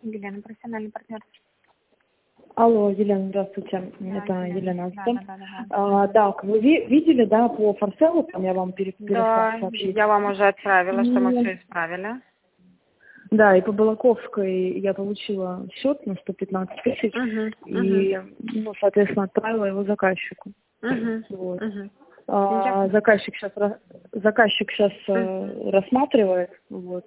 Елена, профессиональный партнер. Алло, Елена, здравствуйте. Да, Это Елена да, Астон. да, да, да. Так, вы видели, да, по форселу, там я вам переслала Да, сообщение. я вам уже отправила, что мы И- все исправили. Да, и по Балаковской я получила счет на 115 тысяч, и, ну, соответственно, отправила его заказчику. Вот. Заказчик сейчас рассматривает, вот.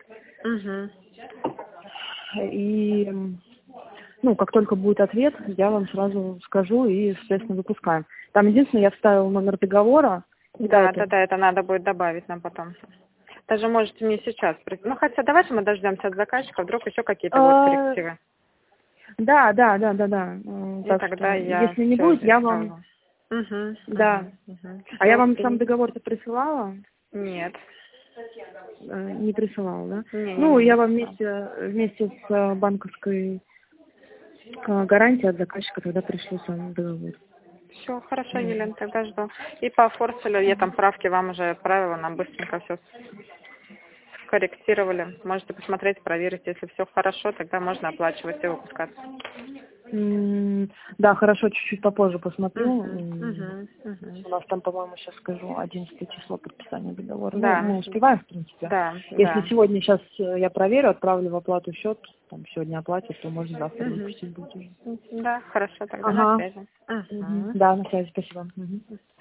И, ну, как только будет ответ, я вам сразу скажу и, соответственно, выпускаем. Там единственное, я вставила номер договора. Да, это надо будет добавить нам потом. Даже можете мне сейчас. Ну, хотя давайте мы дождемся от заказчика, вдруг еще какие-то будут коррективы. Да. И Так тогда что, я если не все будет, я исправлю. вам... Да. А я вам сам договор-то присылала? Нет. Не присылала, да? Ну, Не. я вам вместе с банковской гарантией от заказчика тогда пришлю сам договор. Все, хорошо, Елена, тогда жду. И по форселю я там правки вам уже отправила, нам быстренько все скорректировали. Можете посмотреть, проверить, если все хорошо, тогда можно оплачивать и выпускаться. Да, хорошо, чуть-чуть попозже посмотрю. У Угу. нас там, по-моему, сейчас скажу, 11 число подписания договора. Да. Ну, мы успеваем, в принципе. Да. Если сегодня сейчас я проверю, отправлю в оплату счет, там сегодня оплатят, то можно завтра выпустить будет уже. Да, хорошо, тогда на связи. Да, на связи, спасибо.